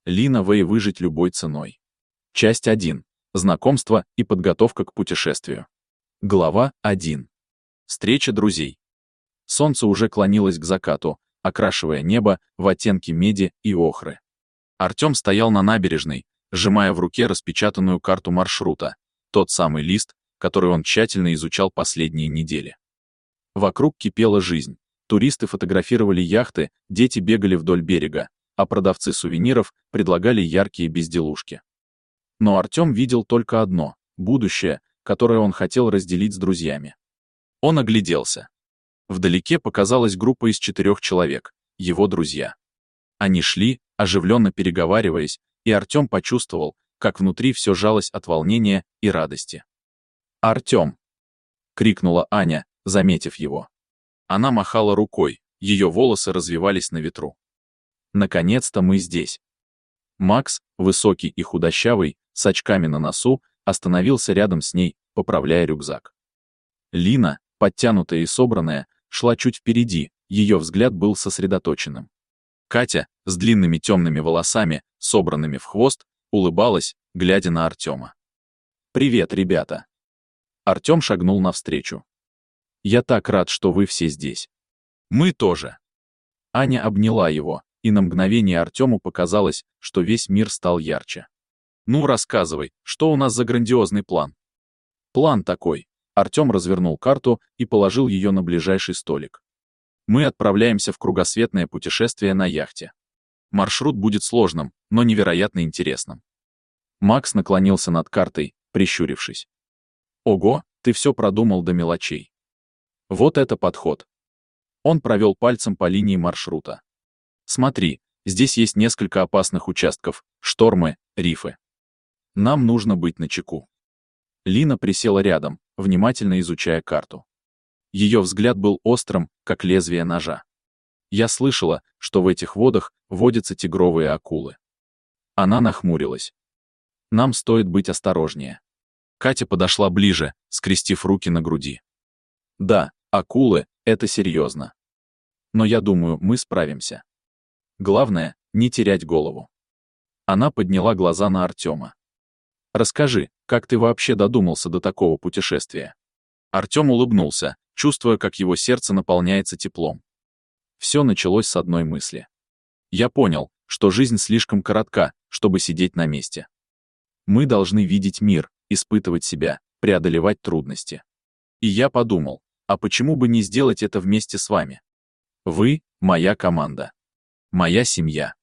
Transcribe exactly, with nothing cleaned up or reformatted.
Лина Вэй, выжить любой ценой. Часть один. Знакомство и подготовка к путешествию. Глава один. Встреча друзей. Солнце уже клонилось к закату, окрашивая небо в оттенки меди и охры. Артем стоял на набережной, сжимая в руке распечатанную карту маршрута, тот самый лист, который он тщательно изучал последние недели. Вокруг кипела жизнь. Туристы фотографировали яхты, дети бегали вдоль берега, а продавцы сувениров предлагали яркие безделушки. Но Артем видел только одно — будущее, которое он хотел разделить с друзьями. Он огляделся. Вдалеке показалась группа из четырех человек, его друзья. Они шли, оживленно переговариваясь, и Артем почувствовал, как внутри все жалось от волнения и радости. «Артем!» — крикнула Аня, заметив его. Она махала рукой, ее волосы развивались на ветру. «Наконец-то мы здесь!» Макс, высокий и худощавый, с очками на носу, остановился рядом с ней, поправляя рюкзак. Лина, подтянутая и собранная, шла чуть впереди, ее взгляд был сосредоточенным. Катя, с длинными темными волосами, собранными в хвост, улыбалась, глядя на Артема. «Привет, ребята!» Артем шагнул навстречу. «Я так рад, что вы все здесь». «Мы тоже». Аня обняла его, и на мгновение Артему показалось, что весь мир стал ярче. «Ну, рассказывай, что у нас за грандиозный план?» «План такой». Артем развернул карту и положил ее на ближайший столик. «Мы отправляемся в кругосветное путешествие на яхте. Маршрут будет сложным, но невероятно интересным». Макс наклонился над картой, прищурившись. «Ого, ты все продумал до мелочей. Вот это подход». Он провел пальцем по линии маршрута. «Смотри, здесь есть несколько опасных участков, штормы, рифы. Нам нужно быть начеку». Лина присела рядом, внимательно изучая карту. Ее взгляд был острым, как лезвие ножа. «Я слышала, что в этих водах водятся тигровые акулы». Она нахмурилась. «Нам стоит быть осторожнее». Катя подошла ближе, скрестив руки на груди. «Да, акулы — это серьезно. Но я думаю, мы справимся. Главное — не терять голову». Она подняла глаза на Артема. «Расскажи, как ты вообще додумался до такого путешествия?» Артем улыбнулся, чувствуя, как его сердце наполняется теплом. Все началось с одной мысли. Я понял, что жизнь слишком коротка, чтобы сидеть на месте. Мы должны видеть мир, испытывать себя, преодолевать трудности. И я подумал, а почему бы не сделать это вместе с вами? Вы — моя команда. Моя семья.